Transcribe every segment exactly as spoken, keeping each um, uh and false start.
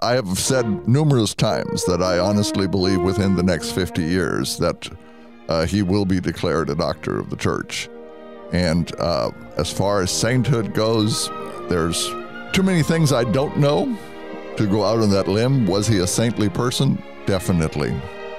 I have said numerous times that I honestly believe within the next fifty years that uh, he will be declared a doctor of the church. And uh, as far as sainthood goes, there's too many things I don't know to go out on that limb. Was he a saintly person? Definitely.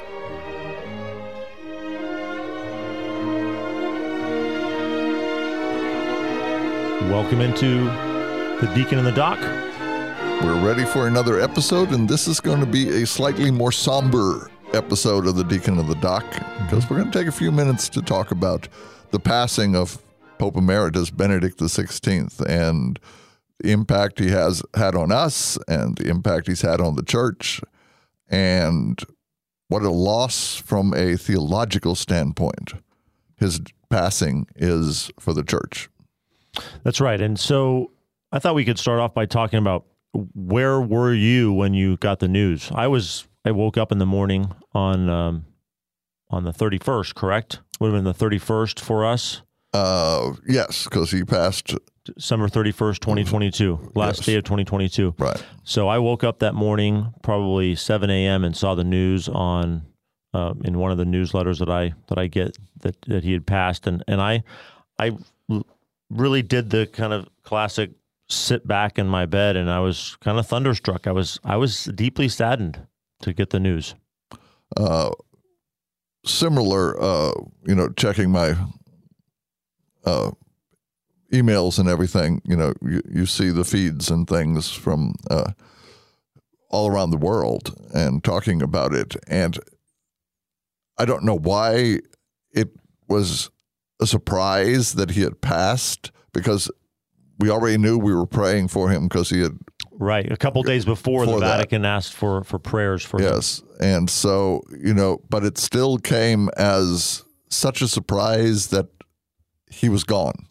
Welcome into the Deacon in the Dock. We're ready for another episode, and this is going to be a slightly more somber episode of the Deacon in the Dock, because we're going to take a few minutes to talk about the passing of Pope Emeritus Benedict the sixteenth and the impact he has had on us and the impact he's had on the church, and what a loss from a theological standpoint his passing is for the church. That's right. And so I thought we could start off by talking about where were you when you got the news? I was, I woke up in the morning on um, on the thirty-first, correct? Would have been the thirty-first for us? Uh, yes, because he passed December thirty-first, twenty twenty-two, last yes. day of twenty twenty-two. Right. So I woke up that morning, probably seven a.m., and saw the news on uh, in one of the newsletters that I that I get that, that he had passed, and and I I really did the kind of classic sit back in my bed, and I was kind of thunderstruck. I was I was deeply saddened to get the news. Uh, similar, uh, you know, checking my uh, emails and everything, you know, you, you see the feeds and things from uh, all around the world and talking about it. And I don't know why it was a surprise that he had passed, because we already knew we were praying for him because he had... Right. A couple days before, before the Vatican that. asked for, for prayers for him. Yes. And so, you know, but it still came as such a surprise that he was gone.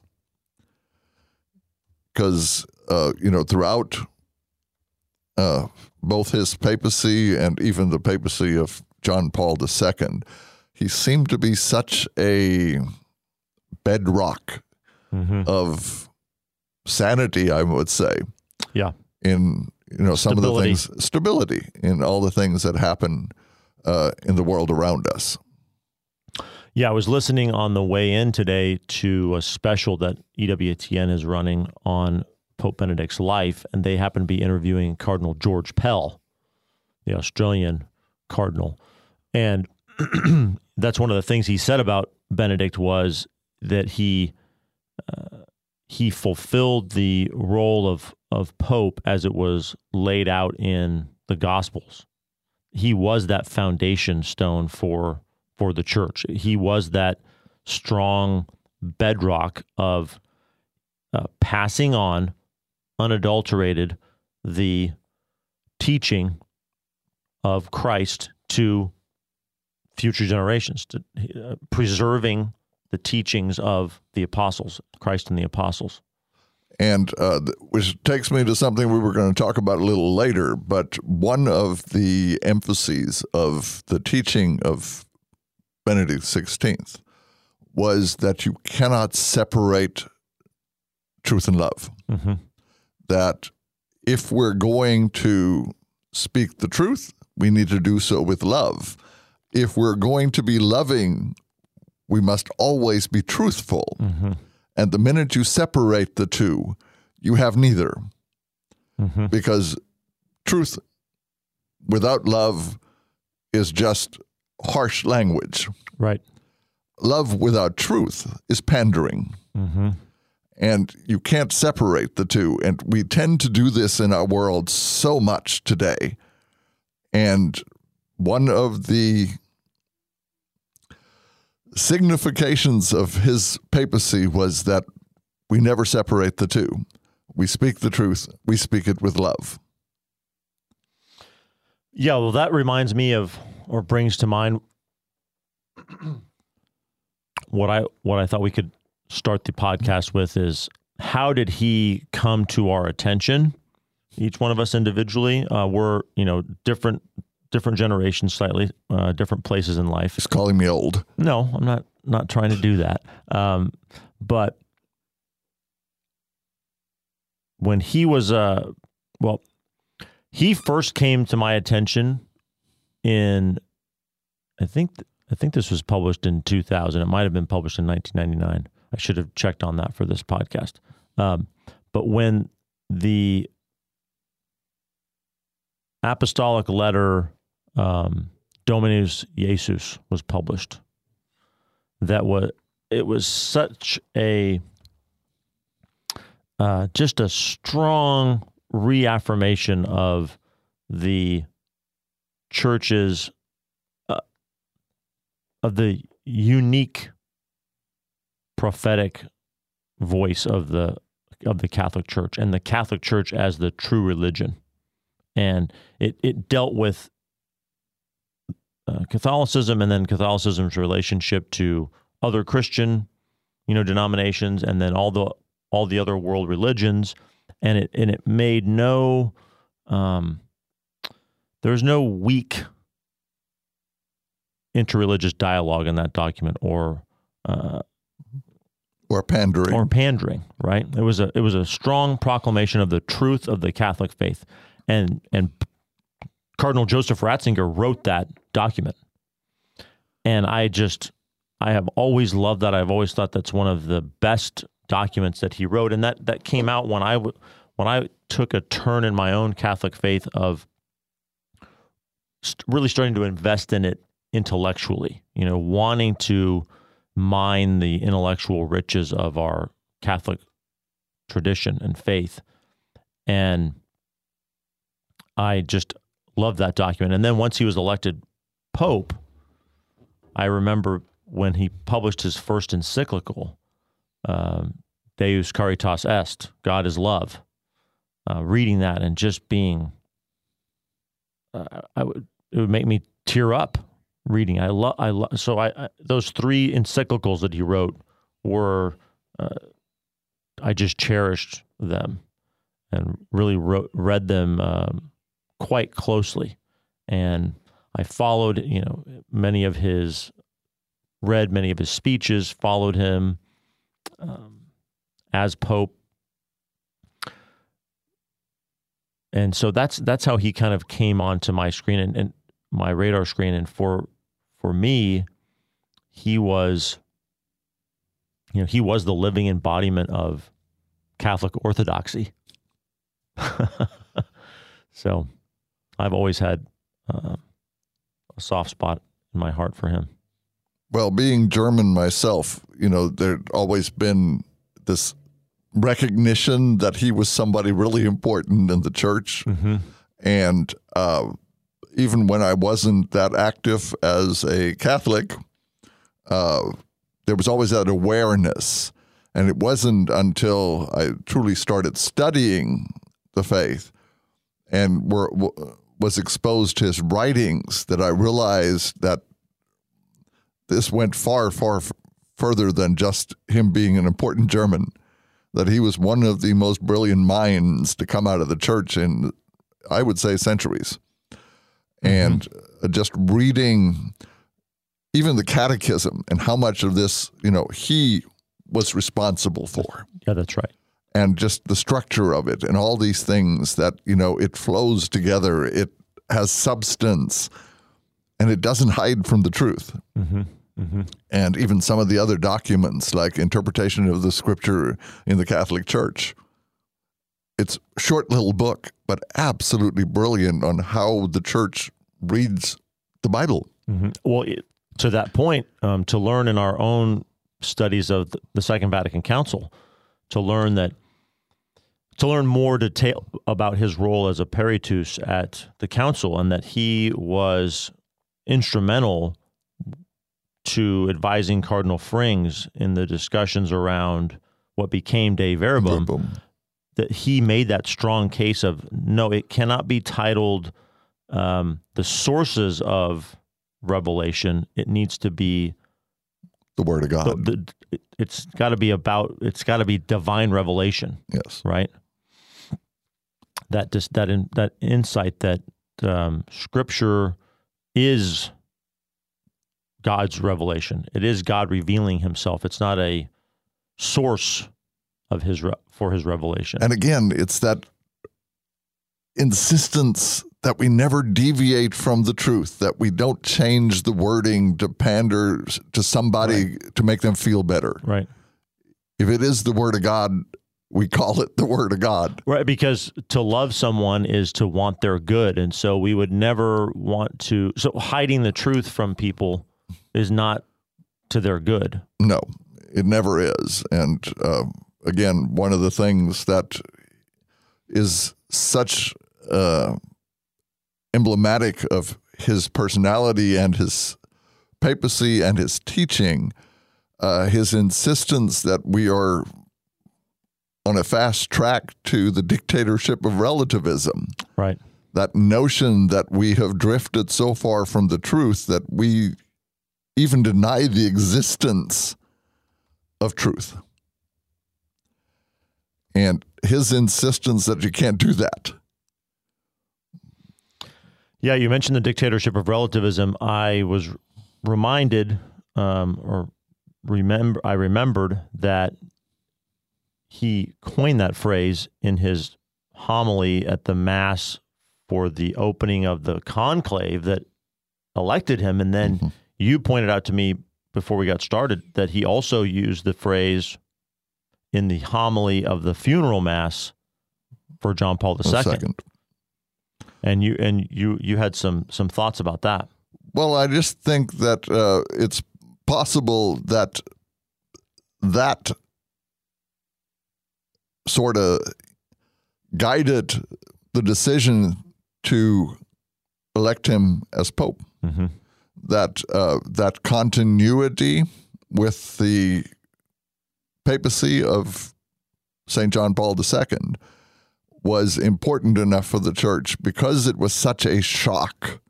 Because, uh, you know, throughout uh, both his papacy and even the papacy of John Paul the Second, he seemed to be such a bedrock mm-hmm. of sanity, I would say. Yeah. In, you know, some stability. of the things, stability in all the things that happen uh, in the world around us. Yeah, I was listening on the way in today to a special that E W T N is running on Pope Benedict's life, and they happen to be interviewing Cardinal George Pell, the Australian cardinal. And that's one of the things he said about Benedict was that he uh, he fulfilled the role of of Pope as it was laid out in the Gospels. He was that foundation stone for for the church. He was that strong bedrock of uh, passing on, unadulterated, the teaching of Christ to future generations, to uh, preserving the teachings of the apostles, Christ and the apostles. And uh, which takes me to something we were going to talk about a little later, but one of the emphases of the teaching of Benedict the sixteenth was that you cannot separate truth and love. Mm-hmm. That if we're going to speak the truth, we need to do so with love. If we're going to be loving, we must always be truthful. Mm-hmm. And the minute you separate the two, you have neither. Mm-hmm. Because truth without love is just harsh language. Right. Love without truth is pandering. Mm-hmm. And you can't separate the two. And we tend to do this in our world so much today. And one of the significations of his papacy was that we never separate the two. We speak the truth. We speak it with love. Yeah, well, that reminds me of, or brings to mind, what I what I thought we could start the podcast with is, how did he come to our attention? Each one of us individually, uh, we're, you know, different different generations, slightly uh, different places in life. He's calling me old. No, I'm not not trying to do that. Um, but when he was, uh, well, he first came to my attention in, I think, I think this was published in two thousand. It might have been published in nineteen ninety-nine. I should have checked on that for this podcast. Um, but when the apostolic letter um, Dominus Jesus was published, that was it was such a uh, just a strong reaffirmation of the church's uh, of the unique prophetic voice of the of the Catholic Church and the Catholic Church as the true religion. And it, it dealt with uh, Catholicism and then Catholicism's relationship to other Christian, you know, denominations, and then all the all the other world religions. And it and it made no um, there's no weak interreligious dialogue in that document, or uh, or pandering, or pandering. Right? It was a it was a strong proclamation of the truth of the Catholic faith. And and Cardinal Joseph Ratzinger wrote that document. And I just, I have always loved that. I've always thought that's one of the best documents that he wrote. And that, that came out when I, when I took a turn in my own Catholic faith of st- really starting to invest in it intellectually, you know, wanting to mine the intellectual riches of our Catholic tradition and faith. And I just love that document. And then once he was elected Pope, I remember when he published his first encyclical, um, Deus Caritas Est, God is Love, uh, reading that and just being, uh, I would it would make me tear up reading. I love, I love. So I, I those three encyclicals that he wrote were, uh, I just cherished them and really wrote, read them. Um, quite closely, and I followed, you know, many of his, read many of his speeches, followed him um, as Pope, and so that's that's how he kind of came onto my screen and, and my radar screen. And for for me, he was, you know, he was the living embodiment of Catholic orthodoxy. So I've always had uh, a soft spot in my heart for him. Well, being German myself, you know, there'd always been this recognition that he was somebody really important in the church. Mm-hmm. And uh, even when I wasn't that active as a Catholic, uh, there was always that awareness. And it wasn't until I truly started studying the faith and were, was exposed to his writings that I realized that this went far, far f- further than just him being an important German, that he was one of the most brilliant minds to come out of the church in, I would say, centuries. Mm-hmm. And just reading even the catechism and how much of this, you know, he was responsible for. Yeah, that's right. And just the structure of it and all these things that, you know, it flows together. It has substance and it doesn't hide from the truth. Mm-hmm. Mm-hmm. And even some of the other documents like interpretation of the scripture in the Catholic Church. It's a short little book, but absolutely brilliant on how the church reads the Bible. Mm-hmm. Well, it, to that point, um, to learn in our own studies of the Second Vatican Council, to learn that, to learn more detail about his role as a peritus at the council, and that he was instrumental to advising Cardinal Frings in the discussions around what became Dei Verbum, Verbum. That he made that strong case of, no, it cannot be titled um, the sources of revelation. It needs to be the Word of God. The, the, it's got to be about. It's got to be divine revelation. Yes, right. That just that in, that insight that um, Scripture is God's revelation. It is God revealing Himself. It's not a source of His re- for His revelation. And again, it's that insistence that we never deviate from the truth, that we don't change the wording to pander to somebody right. to make them feel better. Right. If it is the Word of God, we call it the Word of God. Right, because to love someone is to want their good. And so we would never want to, so hiding the truth from people is not to their good. No, it never is. And uh, again, one of the things that is such uh, emblematic of his personality and his papacy and his teaching, uh, his insistence that we are on a fast track to the dictatorship of relativism. Right. That notion that we have drifted so far from the truth that we even deny the existence of truth. And his insistence that you can't do that. Yeah, you mentioned the dictatorship of relativism. I was reminded, um, or remember, I remembered that he coined that phrase in his homily at the Mass for the opening of the conclave that elected him. And then mm-hmm. you pointed out to me before we got started that he also used the phrase in the homily of the funeral Mass for John Paul the Second. Second. And you and you you had some some thoughts about that. Well, I just think that uh, it's possible that that sort of guided the decision to elect him as Pope. Mm-hmm. That uh, that continuity with the papacy of Saint John Paul the Second was important enough for the church because it was such a shock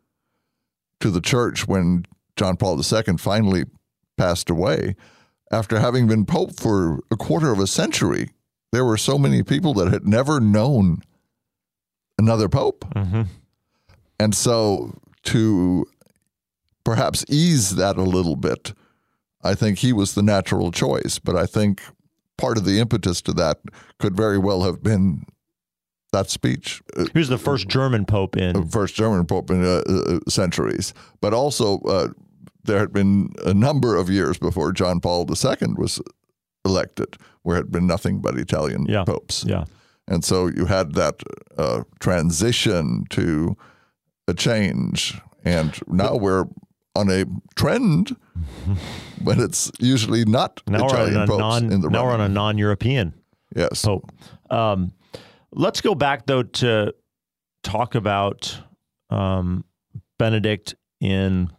to the church when John Paul the Second finally passed away. After having been Pope for a quarter of a century, there were so many people that had never known another Pope. Mm-hmm. And so to perhaps ease that a little bit, I think he was the natural choice. But I think part of the impetus to that could very well have been that speech. He was the first German Pope in... First German Pope in uh, uh, centuries. But also, uh, there had been a number of years before John Paul the Second was elected, where had been nothing but Italian yeah. popes. Yeah. And so you had that uh, transition to a change. And now we're on a trend when it's usually not now Italian we're on a popes non, in the Now running. we're on a non-European yes. Pope. Um, let's go back, though, to talk about um, Benedict in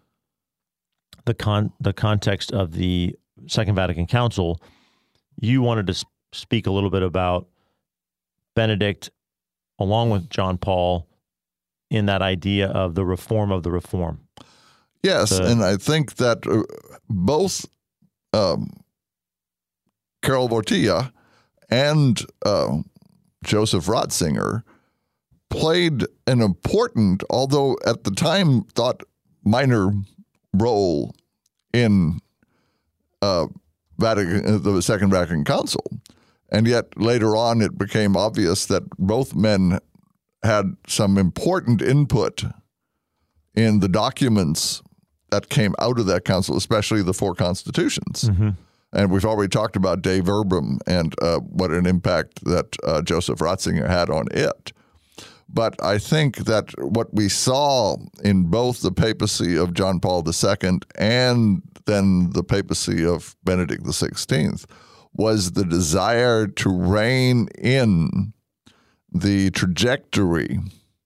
the con the context of the Second Vatican Council. You wanted to sp- speak a little bit about Benedict, along with John Paul, in that idea of the reform of the reform. Yes, the, and I think that uh, both um, Karol Wojtyła and uh, Joseph Ratzinger played an important, although at the time thought minor, role in uh, Vatican, the Second Vatican Council. And yet later on it became obvious that both men had some important input in the documents that came out of that council, especially the four constitutions. Mm-hmm. And we've already talked about Dei Verbum and uh, what an impact that uh, Joseph Ratzinger had on it. But I think that what we saw in both the papacy of John Paul the Second and then the papacy of Benedict the Sixteenth was the desire to rein in the trajectory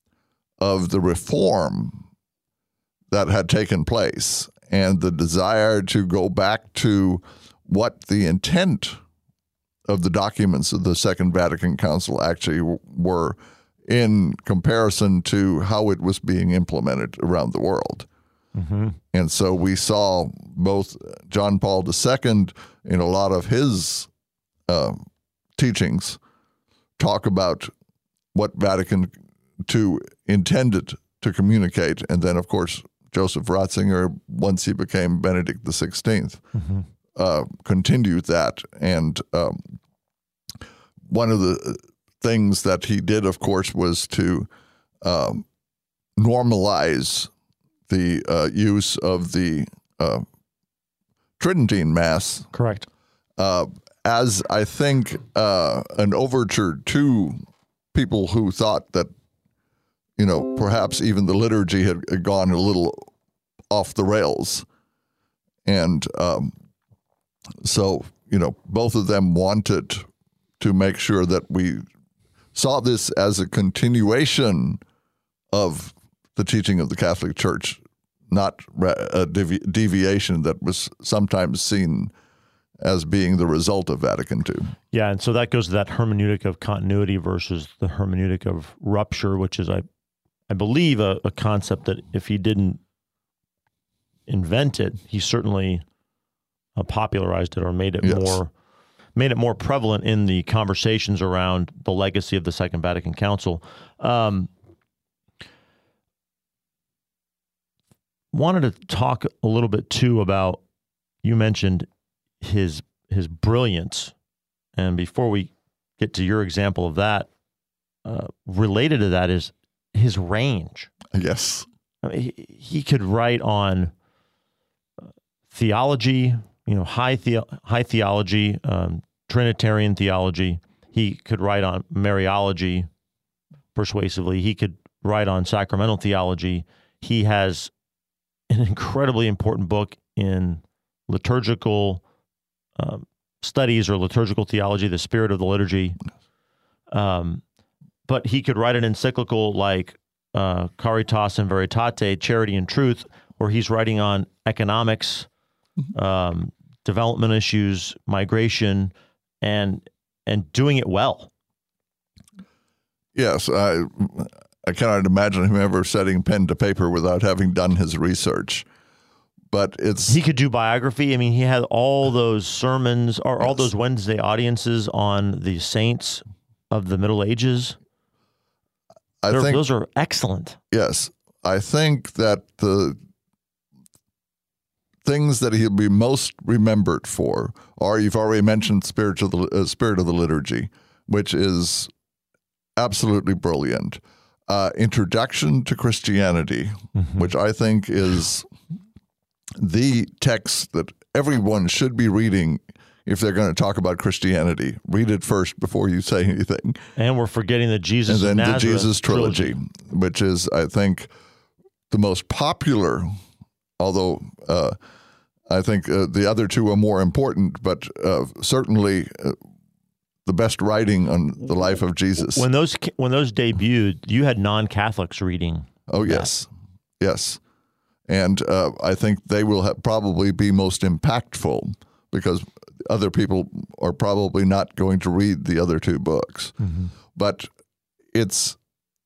of the reform that had taken place and the desire to go back to what the intent of the documents of the Second Vatican Council actually were in comparison to how it was being implemented around the world. Mm-hmm. And so we saw both John Paul the Second in a lot of his uh, teachings talk about what Vatican Two intended to communicate. And then, of course, Joseph Ratzinger, once he became Benedict the Sixteenth, mm-hmm. uh, continued that. And um, one of the things that he did, of course, was to um, normalize the uh, use of the uh, Tridentine Mass. Correct. Uh, as I think uh, an overture to people who thought that, you know, perhaps even the liturgy had, had gone a little off the rails. And um, so, you know, both of them wanted to make sure that we saw this as a continuation of the teaching of the Catholic Church, not a devi- deviation that was sometimes seen as being the result of Vatican Two. Yeah, and so that goes to that hermeneutic of continuity versus the hermeneutic of rupture, which is, I, I believe, a, a concept that if he didn't invent it, he certainly uh, popularized it or made it yes. more made it more prevalent in the conversations around the legacy of the Second Vatican Council. Um, wanted to talk a little bit too about, you mentioned his his brilliance, and before we get to your example of that, uh, related to that is his range. Yes, I mean, he, he could write on theology, you know, high the, high theology, um, Trinitarian theology. He could write on Mariology persuasively. He could write on sacramental theology. He has an incredibly important book in liturgical um, studies or liturgical theology, The Spirit of the Liturgy. Um, but he could write an encyclical like uh, Caritas in Veritate, Charity and Truth, where he's writing on economics, um, development issues, migration, and and doing it well. Yes, I I cannot imagine him ever setting pen to paper without having done his research. But it's he could do biography. I mean, he had all those sermons or all those Wednesday audiences on the saints of the Middle Ages. I They're, think those are excellent. Yes, I think that the things that he'll be most remembered for are, you've already mentioned spiritual, uh, Spirit of the Liturgy, which is absolutely brilliant. Uh, Introduction to Christianity, mm-hmm. which I think is the text that everyone should be reading if they're going to talk about Christianity. Read it first before you say anything. And we're forgetting the Jesus and then of Nazareth the Jesus trilogy, trilogy, which is, I think, the most popular, although uh, I think uh, the other two are more important, but uh, certainly uh, the best writing on the life of Jesus. When those when those debuted, you had non-Catholics reading. Oh, yes. That. Yes. And uh, I think they will have probably be most impactful because other people are probably not going to read the other two books. Mm-hmm. But it's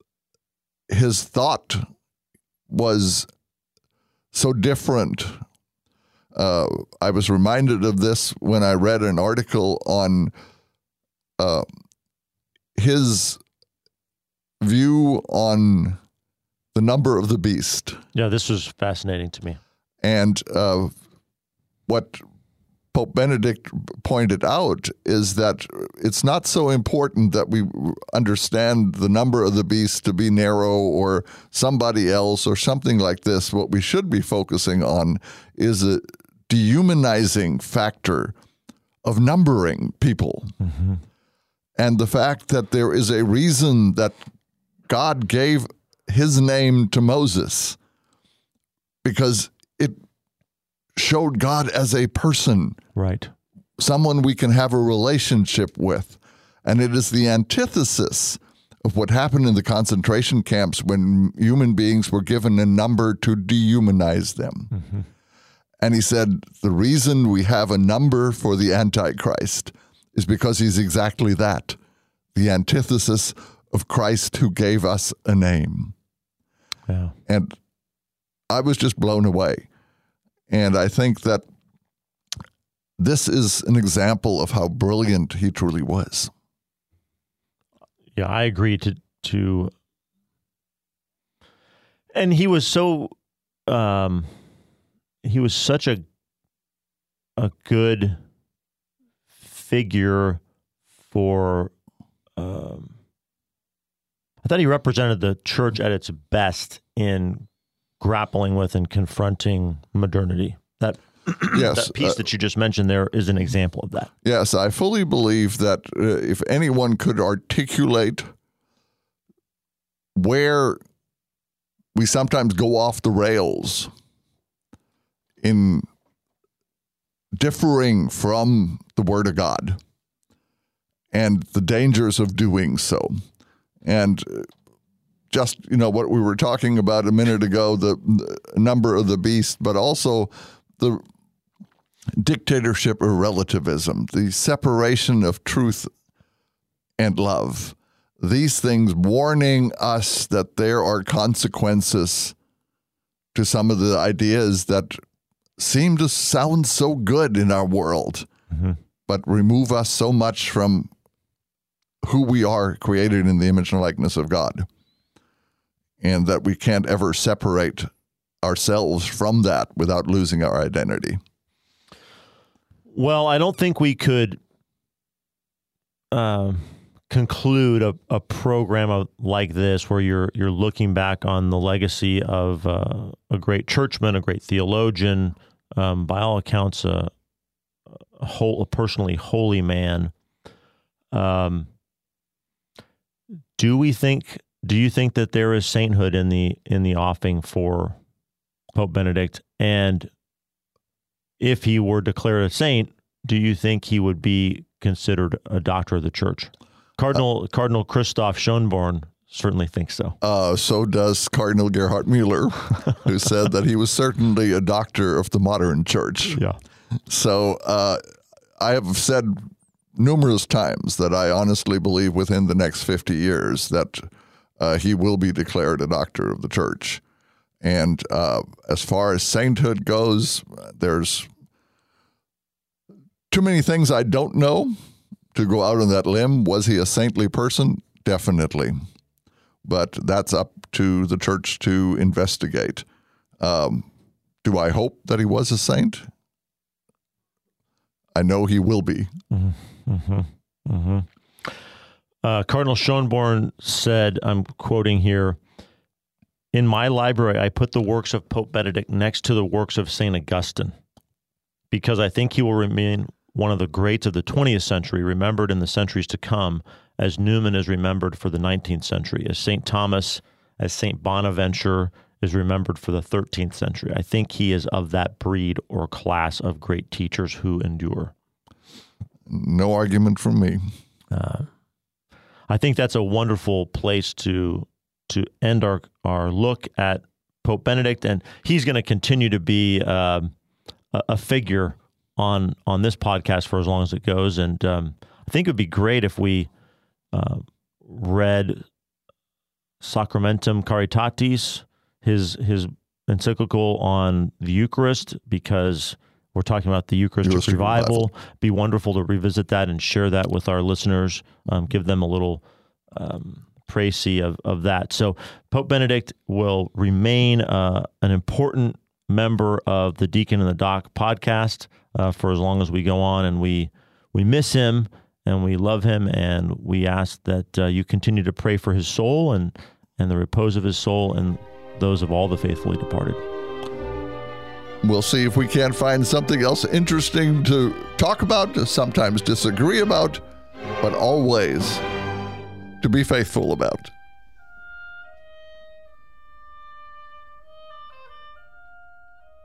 his thought was so different. Uh, I was reminded of this when I read an article on uh, his view on the number of the beast. Yeah, this was fascinating to me. And uh, what Pope Benedict pointed out is that it's not so important that we understand the number of the beast to be narrow or somebody else or something like this. What we should be focusing on is a dehumanizing factor of numbering people. Mm-hmm. And the fact that there is a reason that God gave his name to Moses, because it showed God as a person, right? Someone we can have a relationship with. And it is the antithesis of what happened in the concentration camps when human beings were given a number to dehumanize them. Mm-hmm. And he said, the reason we have a number for the Antichrist is because he's exactly that, the antithesis of Christ who gave us a name. Yeah. And I was just blown away. And I think that this is an example of how brilliant he truly was. Yeah, I agree to, to, and he was so, um, he was such a, a good figure for, um, I thought he represented the church at its best in grappling with and confronting modernity. That, yes, that piece uh, that you just mentioned there is an example of that. Yes, I fully believe that uh, if anyone could articulate where we sometimes go off the rails in differing from the Word of God and the dangers of doing so. And just, you know, what we were talking about a minute ago, the, the number of the beast, but also the dictatorship of relativism, the separation of truth and love. These things warning us that there are consequences to some of the ideas that seem to sound so good in our world, mm-hmm. but remove us so much from who we are, created in the image and likeness of God, and that we can't ever separate ourselves from that without losing our identity. Well, I don't think we could uh, conclude a, a program of, like this, where you're you're looking back on the legacy of uh, a great churchman, a great theologian, um, by all accounts, a, a whole, a personally holy man. Um, do we think? Do you think that there is sainthood in the in the offing for Pope Benedict? And if he were declared a saint, do you think he would be considered a doctor of the church? Cardinal uh, Cardinal Christoph Schönborn certainly thinks so. Uh, so does Cardinal Gerhard Müller, who said that he was certainly a doctor of the modern church. Yeah. So uh, I have said numerous times that I honestly believe within the next fifty years that uh, he will be declared a doctor of the church. And uh, as far as sainthood goes, there's too many things I don't know to go out on that limb. Was he a saintly person? Definitely. But that's up to the church to investigate. Um, do I hope that he was a saint? I know he will be. Mm-hmm. Mm-hmm. Mm-hmm. Uh, Cardinal Schönborn said, I'm quoting here, "In my library, I put the works of Pope Benedict next to the works of Saint Augustine, because I think he will remain one of the greats of the twentieth century, remembered in the centuries to come, as Newman is remembered for the nineteenth century, as Saint Thomas, as Saint Bonaventure is remembered for the thirteenth century. I think he is of that breed or class of great teachers who endure." No argument from me. Uh, I think that's a wonderful place to to end our, our look at Pope Benedict, and he's going to continue to be uh, a, a figure on on this podcast for as long as it goes. And um, I think it would be great if we uh, read Sacramentum Caritatis, his his encyclical on the Eucharist, because we're talking about the Eucharistic, Eucharistic revival. revival. Be wonderful to revisit that and share that with our listeners, um, give them a little um, précis of, of that. So Pope Benedict will remain uh, an important member of the Deacon and the Doc podcast uh, for as long as we go on, and we we miss him and we love him, and we ask that uh, you continue to pray for his soul and and the repose of his soul and those of all the faithfully departed. We'll see if we can't find something else interesting to talk about, to sometimes disagree about, but always to be faithful about.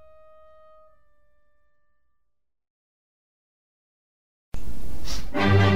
Thank you.